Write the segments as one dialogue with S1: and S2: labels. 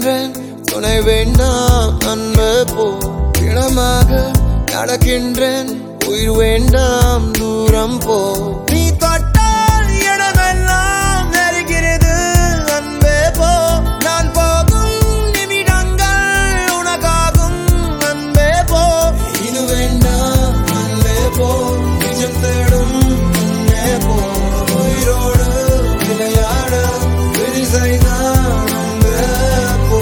S1: நடக்கின்றேன் துணை வேண்டாம் அன்பு போ பிணமாக நடக்கின்றேன் உயிர் வேண்டாம் தூரம் போ நீ தொட்டால் இடமெல்லாம் நெருகிறது அன்பே போ நான் போகும் நிமிடங்கள் உனக்காகும் அன்பே போ இது வேண்டாம் அன்பே போ நிஜம் தேடும் அன்பே போ உயிரோடு விளையாட விரிசைதான் அன்பே போ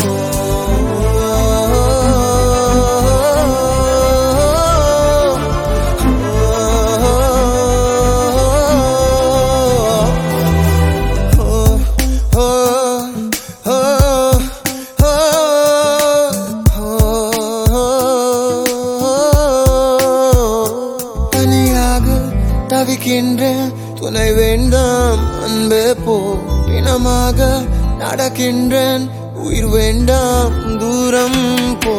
S1: தவிக்கின்றேன் துணை வேண்டாம் அன்பே போ பிணமாக நடக்கின்றேன் உயிர் வேண்டாம் தூரம் போ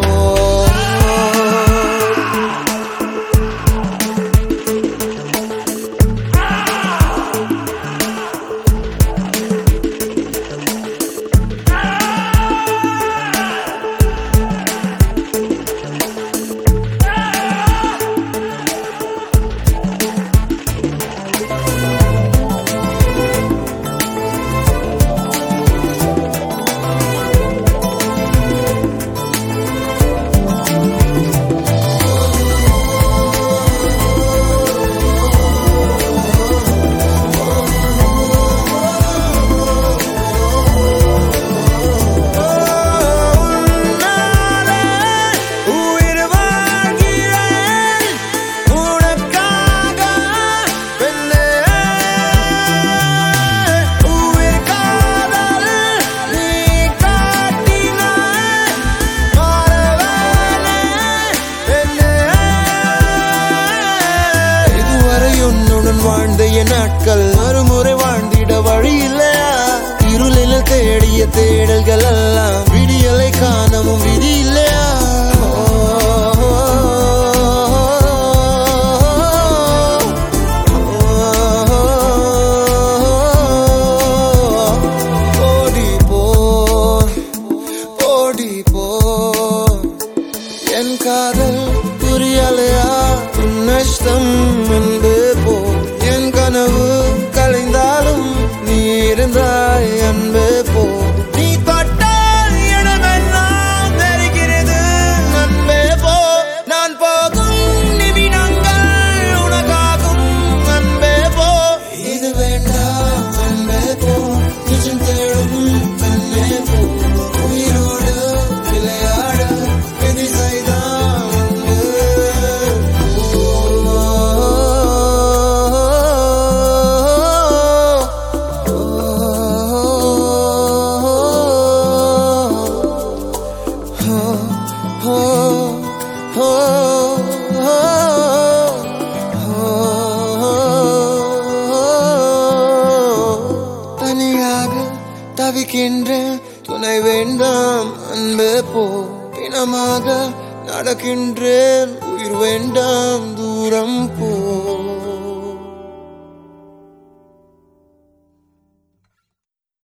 S1: வாழ்ந்த என் நாட்கள் மறுமுறை வாழ்ந்திட வழி இல்லையா இருளில் தேடிய தேடல்கள் எல்லாம் விடியலை காணவும் விதி இல்லையா ஓடி போ ஓடி போ என் காதல் புரியலையா உன் நஷ்டம் என்பே போ என் கனவு கலைந்தாலும் நீ இருந்தாய் அன்பே போ நீ தொட்டால் இடமெல்லாம் நெருக்கிறது அன்பே போ நான் போகும் நிமிடங்கள் உனக்காகும் அன்பே போ இது வேண்டாம் அன்பே போ நிஜம் தேடும் அன்பே போ உயிரோடு விளையாட விதி செய்தான் தனியாக தவிக்கின்றேன் துணை வேண்டாம் அன்பே போ பிணமாக நடக்கின்றேன் உயிர் வேண்டாம்